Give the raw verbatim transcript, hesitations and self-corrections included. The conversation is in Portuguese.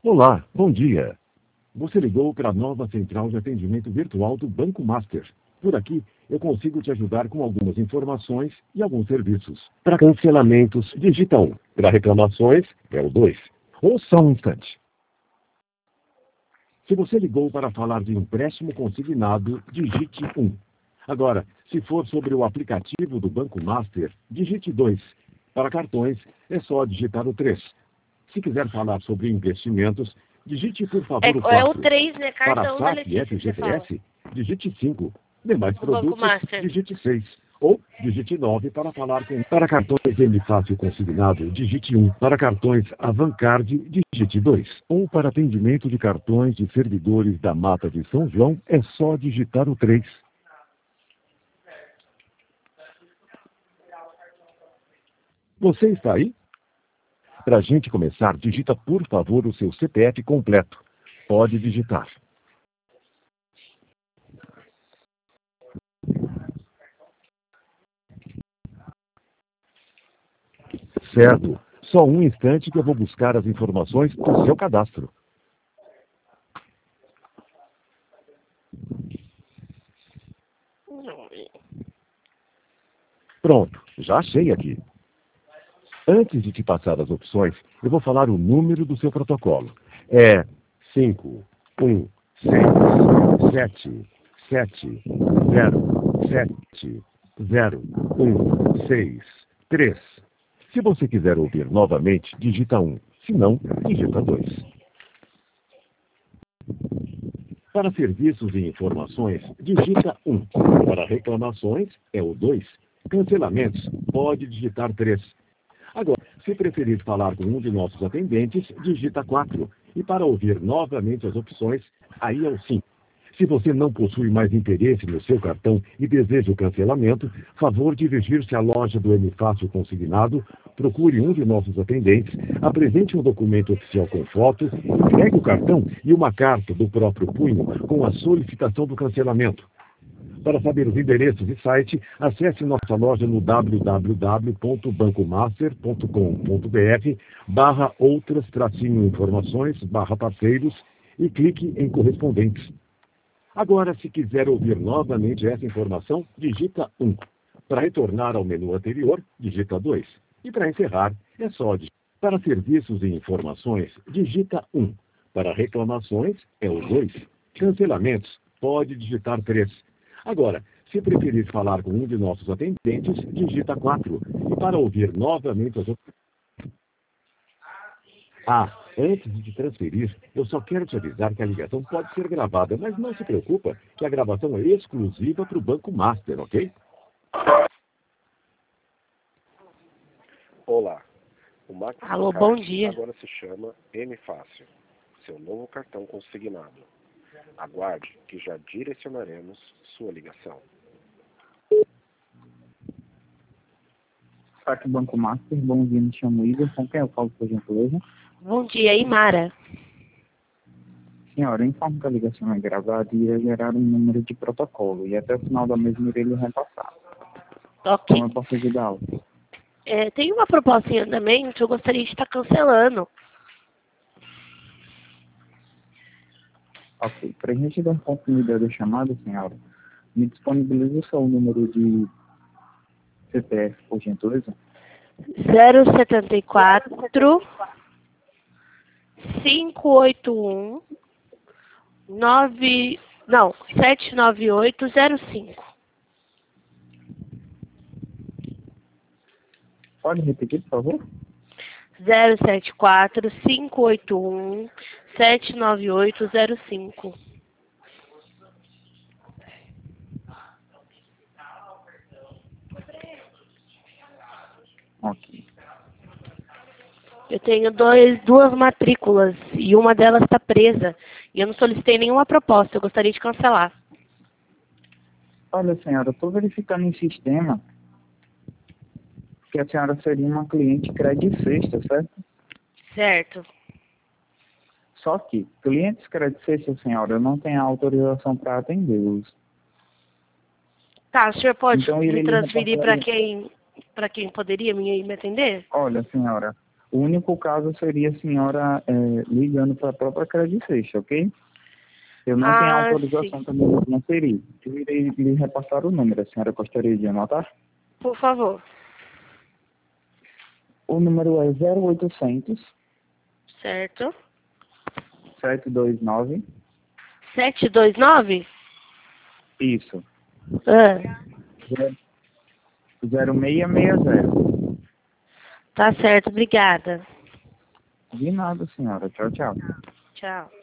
Olá, bom dia. Você ligou para a nova central de atendimento virtual do Banco Master. Por aqui, eu consigo te ajudar com algumas informações e alguns serviços. Para cancelamentos, digita um. Para reclamações, é o dois. Ou só um instante. Se você ligou para falar de empréstimo consignado, digite um. Agora, se for sobre o aplicativo do Banco Master, digite dois. Para cartões, é só digitar o três. Se quiser falar sobre investimentos, digite, por favor, É, o quatro. é o três, né? Cartão da Para SAP e Letícia que você fala. F G T S, digite cinco. Demais O Banco produtos, Master. digite seis. Ou digite nove para falar com... Para cartões M Fácil consignado, digite um. Para cartões Avancard, digite dois. Ou para atendimento de cartões de servidores da Mata de São João, é só digitar o três. Você está aí? Para a gente começar, digita, por favor, o seu C P F completo. Pode digitar. Certo. Só um instante que eu vou buscar as informações do seu cadastro. Pronto, já achei aqui. Antes de te passar as opções, eu vou falar o número do seu protocolo. É cinco um seis sete sete zero sete zero um seis três. Se você quiser ouvir novamente, digita um. Se não, digita dois. Para serviços e informações, digita um. Para reclamações, é o dois. Cancelamentos, pode digitar três. Agora, se preferir falar com um de nossos atendentes, digita quatro. E para ouvir novamente as opções, aí é o cinco. Se você não possui mais interesse no seu cartão e deseja o cancelamento, favor dirigir-se à loja do M Fácil Consignado, procure um de nossos atendentes, apresente um documento oficial com foto, entregue o cartão e uma carta do próprio punho com a solicitação do cancelamento. Para saber os endereços e site, acesse nossa loja no w w w ponto bancomaster ponto com ponto b r barra outras tracinho informações barra parceiros e clique em correspondentes. Agora, se quiser ouvir novamente essa informação, digita um. Para retornar ao menu anterior, digita dois. E para encerrar, é só digitar. Para serviços e informações, digita um. Para reclamações, é o dois. Cancelamentos, pode digitar três. Agora, se preferir falar com um de nossos atendentes, digita quatro. E para ouvir novamente as opções... Ah, antes de te transferir, eu só quero te avisar que a ligação pode ser gravada, mas não se preocupa, que a gravação é exclusiva para o Banco Master, ok? Olá, o Max Alô, Card bom dia. agora se chama M Fácil, seu novo cartão consignado. Aguarde que já direcionaremos sua ligação. Saque Banco Master, bom dia, me chamo Igor, com quem eu falo, por gentileza? Bom dia, Imara. Senhora, informo que a ligação é gravada e irá gerar um número de protocolo, e até o final da mesma irei lhe repassar. Ok. Como eu posso ajudá-lo? É, tem uma proposta em andamento, eu gostaria de estar cancelando. Ok, para a gente dar continuidade à chamada, senhora, me disponibiliza o seu número de C P F, por gentileza? zero setenta e quatro, cinco oito um, nove... Não, sete nove oito zero cinco. Pode repetir, por favor? zero sete quatro, cinco oito um, sete nove oito zero cinco. Ok. Eu tenho dois, duas matrículas e uma delas está presa. E eu não solicitei nenhuma proposta, eu gostaria de cancelar. Olha, senhora, estou verificando em sistema que a senhora seria uma cliente crédito sexta, certo? Certo. Só que clientes crédito sexta, senhora, eu não tenho autorização para atendê-los. Tá, o senhor pode Então, irei me lhe transferir para repassar- quem, para quem poderia me, me atender? Olha, senhora, O único caso seria a senhora é, ligando para a própria Credit Sexta, ok? Eu não Ah, tenho autorização sim. também de transferir. Eu irei lhe repassar o número. A senhora gostaria de anotar? Por favor. O número é zero oitocentos, Certo. sete dois nove. sete dois nove? Isso. Ah, zero seis seis zero. tá certo, obrigada. De nada, senhora. Tchau, tchau. Tchau.